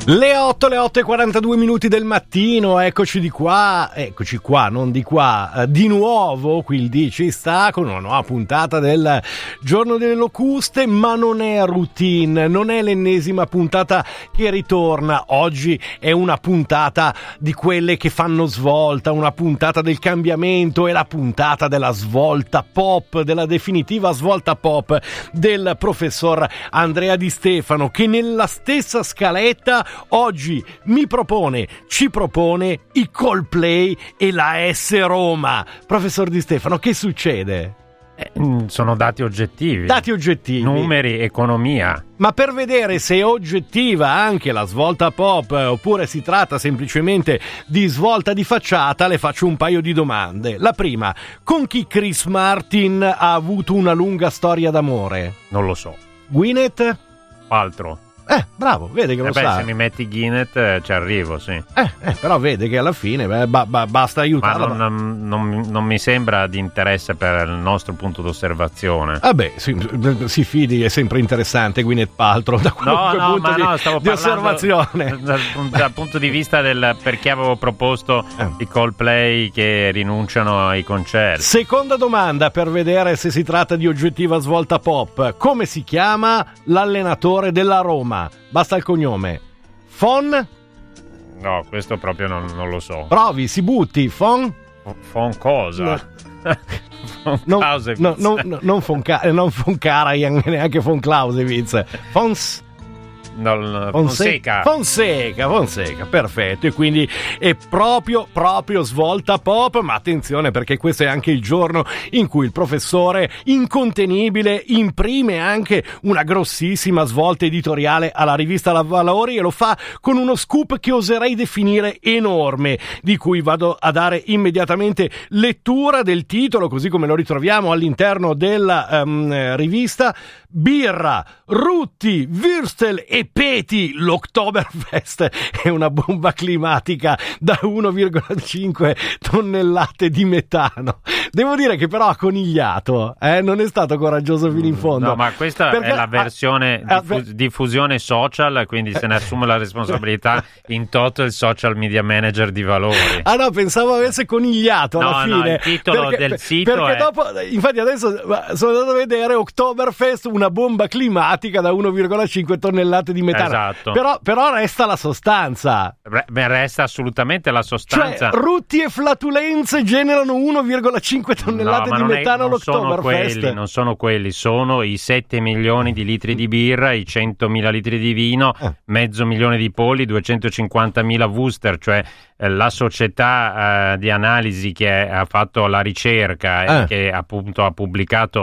Le 8:42 del mattino, eccoci qua, non di qua, di nuovo, qui il D ci sta con una nuova puntata del Giorno delle Locuste, ma non è routine, non è l'ennesima puntata che ritorna, oggi è una puntata di quelle che fanno svolta, una puntata del cambiamento, è la puntata della svolta pop, della definitiva svolta pop del professor Andrea Di Stefano, che nella stessa scaletta oggi ci propone i Coldplay e la S Roma. Professor Di Stefano, che succede? Sono dati oggettivi. Numeri, economia. Ma per vedere se è oggettiva anche la svolta pop oppure si tratta semplicemente di svolta di facciata, le faccio un paio di domande. La prima, con chi Chris Martin ha avuto una lunga storia d'amore? Non lo so. Gwyneth? Altro. Bravo, vede che lo sa. Se mi metti Gwyneth ci arrivo, sì. Però vede che alla fine basta aiutarla. Ma non mi sembra di interesse per il nostro punto d'osservazione. Si fidi, è sempre interessante Gwyneth Paltrow da qualunque punto di osservazione. Dal punto di vista del perché avevo proposto i Coldplay che rinunciano ai concerti. Seconda domanda per vedere se si tratta di oggettiva svolta pop. Come si chiama l'allenatore della Roma? Basta il cognome. Fon? No, questo proprio non lo so. Provi, si butti. Fon cosa? Non Von Karajan, neanche Von Clausewitz. Fonseca, perfetto. E quindi è proprio svolta pop, ma attenzione perché questo è anche il giorno in cui il professore incontenibile imprime anche una grossissima svolta editoriale alla rivista La Valori e lo fa con uno scoop che oserei definire enorme, di cui vado a dare immediatamente lettura del titolo così come lo ritroviamo all'interno della rivista. Birra, Rutti, Würstel e Peti, l'Oktoberfest è una bomba climatica da 1,5 tonnellate di metano. Devo dire che però ha conigliato, non è stato coraggioso fino in fondo. No, ma questa è la versione diffusione social, quindi se ne assume la responsabilità in toto il social media manager di Valori. No, pensavo avesse conigliato alla fine. No, il titolo del sito perché dopo, infatti adesso sono andato a vedere Oktoberfest, una bomba climatica da 1,5 tonnellate di metano. Esatto. Però resta la sostanza. Resta assolutamente la sostanza. Cioè, rutti e flatulenze generano 1,5 tonnellate di metano all'Oktoberfest. Non sono quelli, sono i 7 milioni di litri di birra, i 100.000 litri di vino, 500.000 di polli, 250.000 Wooster, cioè la società di analisi che ha fatto la ricerca e che appunto ha pubblicato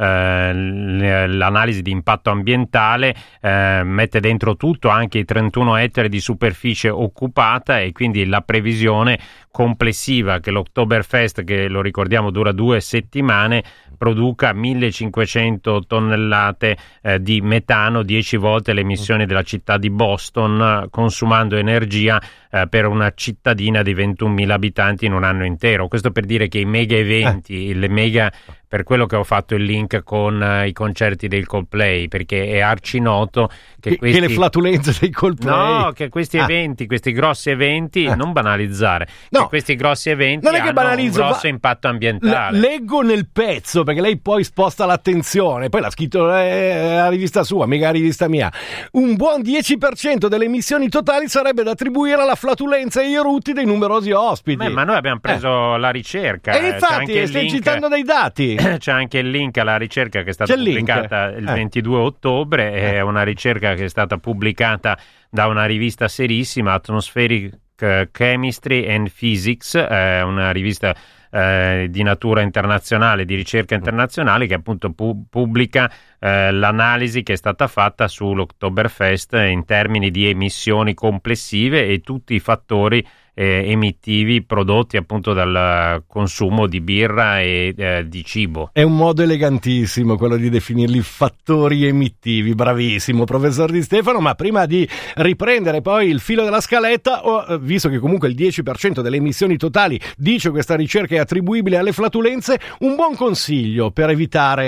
l'analisi di impatto ambientale, mette dentro tutto, anche i 31 ettari di superficie occupata, e quindi la previsione complessiva che l'Oktoberfest, che lo ricordiamo dura 2 settimane, produca 1.500 tonnellate di metano, 10 volte le emissioni della città di Boston, consumando energia per una cittadina di 21.000 abitanti in un anno intero. Questo per dire che i mega eventi, le mega, per quello che ho fatto il link con i concerti del Coldplay, perché è arcinoto che le flatulenze dei Coldplay. No, che questi eventi, questi grossi eventi, non banalizzare, che questi grossi eventi non è che hanno un grosso impatto ambientale. Leggo nel pezzo, perché lei poi sposta l'attenzione, poi l'ha scritto la rivista sua, mica la rivista mia. Un buon 10% delle emissioni totali sarebbe da attribuire alla flatulenza e ai rutti dei numerosi ospiti. Ma noi abbiamo preso la ricerca. E infatti stai citando dei dati. C'è anche il link alla ricerca che è stata pubblicata il 22 ottobre, è una ricerca che è stata pubblicata da una rivista serissima, Atmospheric Chemistry and Physics, una rivista di natura internazionale, di ricerca internazionale, che appunto pubblica l'analisi che è stata fatta sull'Oktoberfest in termini di emissioni complessive e tutti i fattori emittivi prodotti appunto dal consumo di birra e di cibo. È un modo elegantissimo quello di definirli fattori emittivi. Bravissimo professor Di Stefano. Ma prima di riprendere poi il filo della scaletta, visto che comunque il 10% delle emissioni totali, dice questa ricerca, è attribuibile alle flatulenze, un buon consiglio per evitare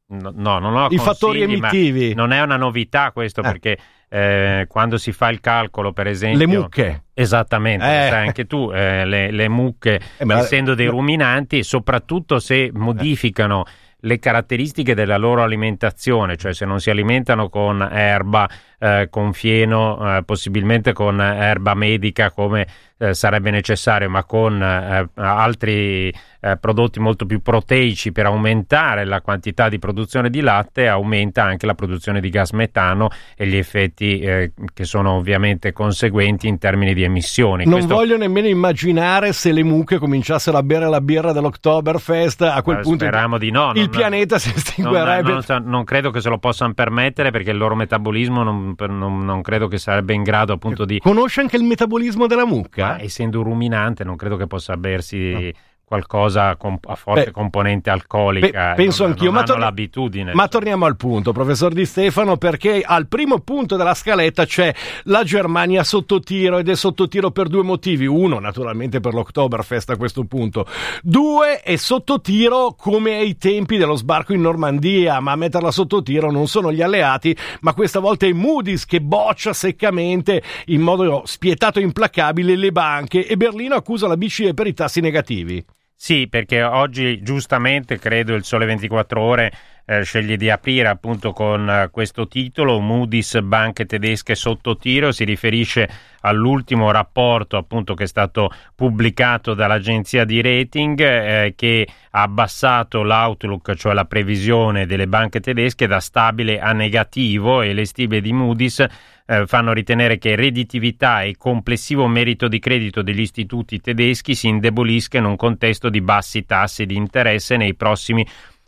No, non ho i fattori emittivi. Non è una novità questo, perché quando si fa il calcolo, per esempio, le mucche, esattamente, sai anche tu, le mucche, essendo dei ruminanti, soprattutto se modificano le caratteristiche della loro alimentazione, cioè se non si alimentano con erba, con fieno, possibilmente con erba medica come sarebbe necessario, ma con altri prodotti molto più proteici per aumentare la quantità di produzione di latte, aumenta anche la produzione di gas metano e gli effetti che sono ovviamente conseguenti in termini di emissioni. Non voglio nemmeno immaginare se le mucche cominciassero a bere la birra dell'Oktoberfest, a quel punto speriamo di no, il pianeta si estinguerebbe. Non credo che se lo possano permettere, perché il loro metabolismo non credo che sarebbe in grado appunto di... Conosce anche il metabolismo della mucca? Ma essendo un ruminante non credo che possa bersi qualcosa a forte componente alcolica. Penso anch'io, ma hanno l'abitudine. Ma torniamo al punto, professor Di Stefano, perché al primo punto della scaletta c'è la Germania sotto tiro, ed è sotto tiro per due motivi. Uno, naturalmente per l'Oktoberfest a questo punto. Due, è sotto tiro come ai tempi dello sbarco in Normandia, ma a metterla sotto tiro non sono gli alleati, ma questa volta è Moody's che boccia seccamente, in modo spietato e implacabile, le banche, e Berlino accusa la BCE per i tassi negativi. Sì, perché oggi giustamente credo il Sole 24 Ore sceglie di aprire appunto con questo titolo: Moody's, banche tedesche sotto tiro. Si riferisce all'ultimo rapporto appunto che è stato pubblicato dall'agenzia di rating che ha abbassato l'outlook, cioè la previsione delle banche tedesche, da stabile a negativo, e le stime di Moody's fanno ritenere che redditività e complessivo merito di credito degli istituti tedeschi si indebolisca in un contesto di bassi tassi di interesse nei prossimi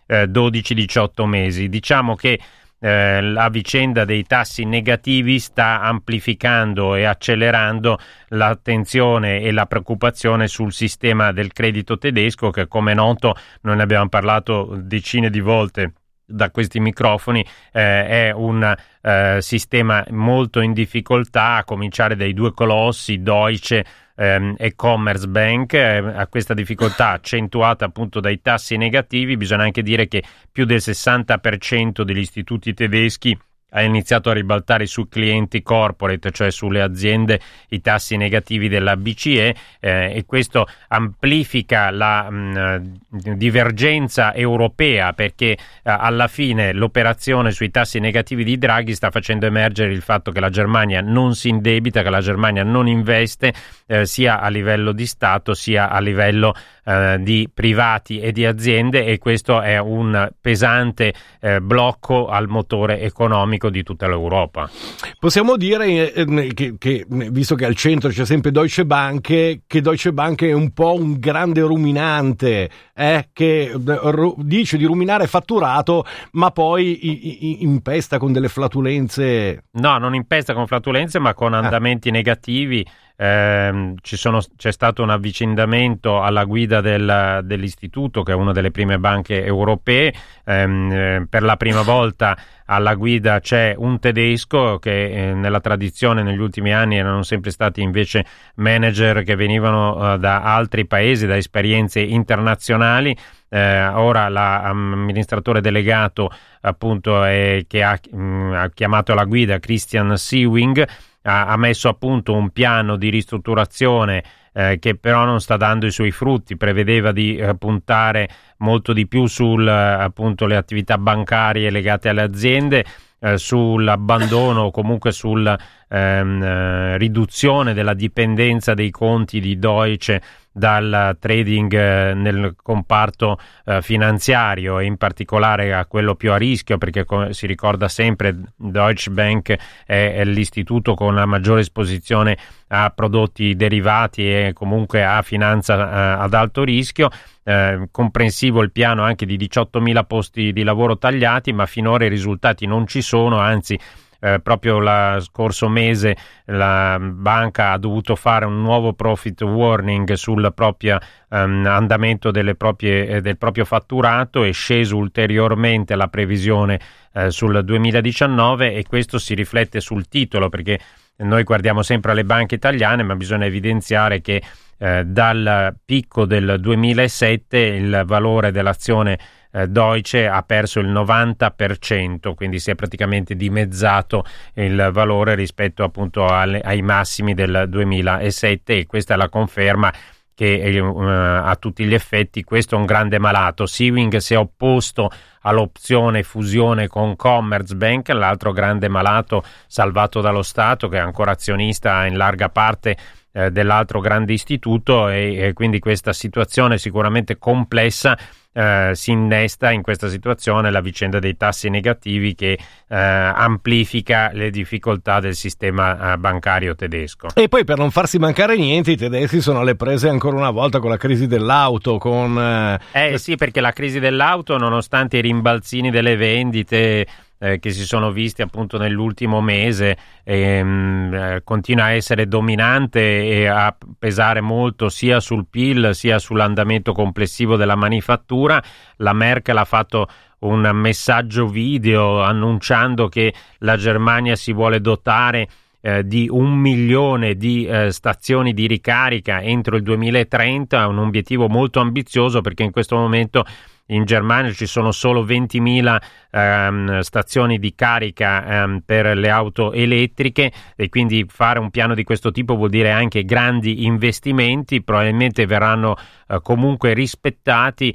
12-18 mesi. Diciamo che la vicenda dei tassi negativi sta amplificando e accelerando l'attenzione e la preoccupazione sul sistema del credito tedesco, che, come è noto, noi ne abbiamo parlato decine di volte da questi microfoni, è un sistema molto in difficoltà, a cominciare dai due colossi Deutsche e Commerzbank. A questa difficoltà accentuata appunto dai tassi negativi, bisogna anche dire che più del 60% degli istituti tedeschi ha iniziato a ribaltare sui clienti corporate, cioè sulle aziende, i tassi negativi della BCE, e questo amplifica la divergenza europea, perché alla fine l'operazione sui tassi negativi di Draghi sta facendo emergere il fatto che la Germania non si indebita, che la Germania non investe, sia a livello di Stato sia a livello di privati e di aziende, e questo è un pesante blocco al motore economico di tutta l'Europa. Possiamo dire che visto che al centro c'è sempre Deutsche Bank, che Deutsche Bank è un po' un grande ruminante, che dice di ruminare fatturato, ma poi impesta con delle flatulenze. No, non impesta con flatulenze, ma con andamenti negativi. C'è stato un avvicendamento alla guida dell'istituto, che è una delle prime banche europee. Per la prima volta alla guida c'è un tedesco, che nella tradizione negli ultimi anni erano sempre stati invece manager che venivano da altri paesi, da esperienze internazionali. Ora l'amministratore delegato appunto che ha chiamato alla guida Christian Sewing ha messo a punto un piano di ristrutturazione che però non sta dando i suoi frutti. Prevedeva di puntare molto di più sul appunto le attività bancarie legate alle aziende, sull'abbandono o comunque sulla riduzione della dipendenza dei conti di Deutsche dal trading nel comparto finanziario, e in particolare a quello più a rischio, perché come si ricorda sempre Deutsche Bank è l'istituto con la maggiore esposizione a prodotti derivati e comunque a finanza ad alto rischio. Comprensivo il piano anche di 18.000 posti di lavoro tagliati, ma finora i risultati non ci sono, anzi proprio lo scorso mese la banca ha dovuto fare un nuovo profit warning sul proprio andamento del proprio fatturato. È sceso ulteriormente la previsione sul 2019, e questo si riflette sul titolo, perché noi guardiamo sempre alle banche italiane, ma bisogna evidenziare che dal picco del 2007 il valore dell'azione Deutsche ha perso il 90%, quindi si è praticamente dimezzato il valore rispetto appunto ai massimi del 2007, e questa è la conferma che a tutti gli effetti questo è un grande malato. Sewing si è opposto all'opzione fusione con Commerzbank, l'altro grande malato salvato dallo Stato, che è ancora azionista in larga parte dell'altro grande istituto, e quindi questa situazione sicuramente complessa. Si innesta in questa situazione la vicenda dei tassi negativi, che amplifica le difficoltà del sistema bancario tedesco. E poi, per non farsi mancare niente, i tedeschi sono alle prese ancora una volta con la crisi dell'auto, sì, perché la crisi dell'auto, nonostante i rimbalzini delle vendite che si sono visti appunto nell'ultimo mese, continua a essere dominante e a pesare molto sia sul PIL sia sull'andamento complessivo della manifattura. La Merkel ha fatto un messaggio video annunciando che la Germania si vuole dotare di 1 milione di stazioni di ricarica entro il 2030, un obiettivo molto ambizioso, perché in questo momento in Germania ci sono solo 20.000 stazioni di carica per le auto elettriche, e quindi fare un piano di questo tipo vuol dire anche grandi investimenti. Probabilmente verranno comunque rispettati,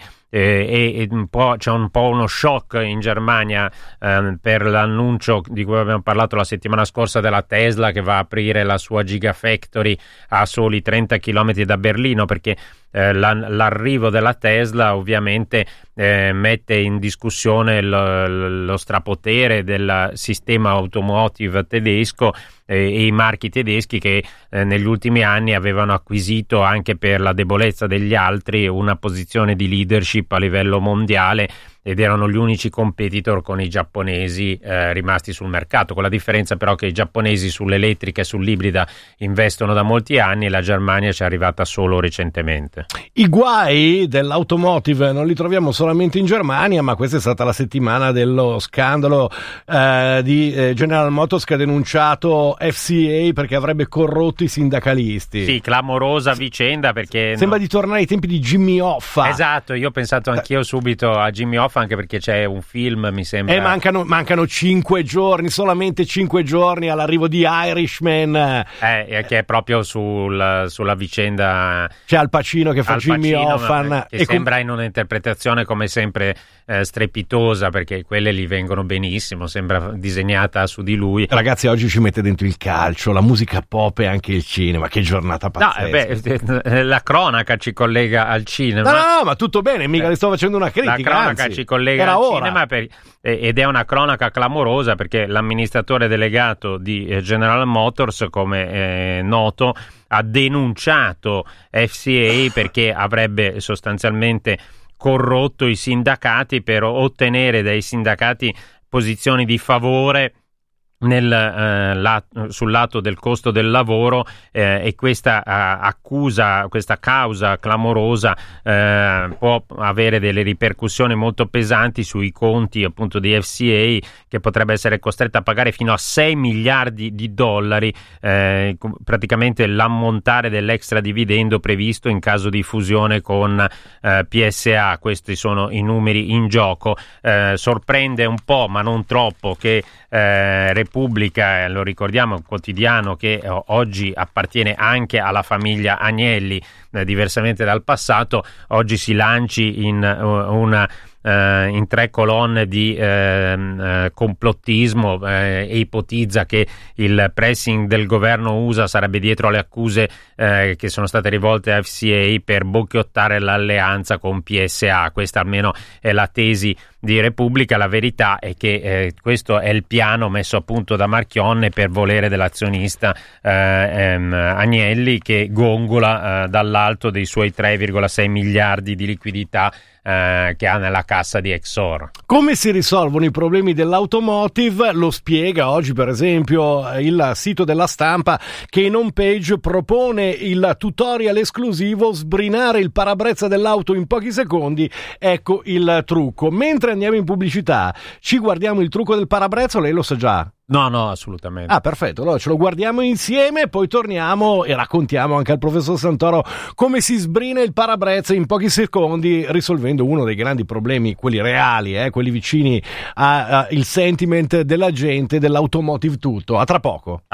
e c'è un po' uno shock in Germania per l'annuncio di cui abbiamo parlato la settimana scorsa della Tesla, che va a aprire la sua Gigafactory a soli 30 km da Berlino, perché l'arrivo della Tesla ovviamente mette in discussione lo strapotere del sistema automotive tedesco e i marchi tedeschi, che negli ultimi anni avevano acquisito, anche per la debolezza degli altri, una posizione di leadership a livello mondiale, ed erano gli unici competitor con i giapponesi rimasti sul mercato, con la differenza però che i giapponesi sull'elettrica e sull'ibrida investono da molti anni e la Germania ci è arrivata solo recentemente. I guai dell'automotive non li troviamo solamente in Germania, ma questa è stata la settimana dello scandalo di General Motors, che ha denunciato FCA perché avrebbe corrotto i sindacalisti. Sì, clamorosa vicenda, perché sembra di tornare ai tempi di Jimmy Hoffa. Esatto, io ho pensato anch'io subito a Jimmy Hoffa, anche perché c'è un film, mi sembra. Mancano 5 giorni, solamente 5 giorni all'arrivo di Irishman. Che è proprio sulla vicenda. C'è Al Pacino che fa Jimmy Hoffa. Che sembra in un'interpretazione come sempre strepitosa, perché quelle gli vengono benissimo, sembra disegnata su di lui. Ragazzi, oggi ci mette dentro il calcio, la musica pop e anche il cinema. Che giornata pazzesca. La cronaca ci collega al cinema. No, ma tutto bene, mica le sto facendo una critica. La cronaca ci collega al cinema ed è una cronaca clamorosa, perché l'amministratore delegato di General Motors, come è noto, ha denunciato FCA perché avrebbe sostanzialmente corrotto i sindacati per ottenere dai sindacati posizioni di favore sul lato del costo del lavoro, e questa accusa, questa causa clamorosa può avere delle ripercussioni molto pesanti sui conti appunto di FCA, che potrebbe essere costretta a pagare fino a 6 miliardi di dollari, praticamente l'ammontare dell'extra dividendo previsto in caso di fusione con PSA. Questi sono i numeri in gioco. Sorprende un po', ma non troppo, che Repubblica, lo ricordiamo, un quotidiano che oggi appartiene anche alla famiglia Agnelli, diversamente dal passato, oggi si lanci in 3 colonne di complottismo, e ipotizza che il pressing del governo USA sarebbe dietro alle accuse che sono state rivolte a FCA per boicottare l'alleanza con PSA. Questa almeno è la tesi di Repubblica. La verità è che questo è il piano messo a punto da Marchionne per volere dell'azionista Agnelli, che gongola dall'alto dei suoi 3,6 miliardi di liquidità che ha nella cassa di Exor. Come si risolvono i problemi dell'automotive? Lo spiega oggi per esempio il sito della Stampa, che in home page propone il tutorial esclusivo: sbrinare il parabrezza dell'auto in pochi secondi, ecco il trucco. Mentre andiamo in pubblicità ci guardiamo il trucco del parabrezza, lei lo sa già? No, assolutamente. Ah, perfetto, allora ce lo guardiamo insieme, poi torniamo e raccontiamo anche al professor Santoro come si sbrina il parabrezza in pochi secondi, risolvendo uno dei grandi problemi, quelli reali, quelli vicini al sentiment della gente, dell'automotive tutto. A tra poco.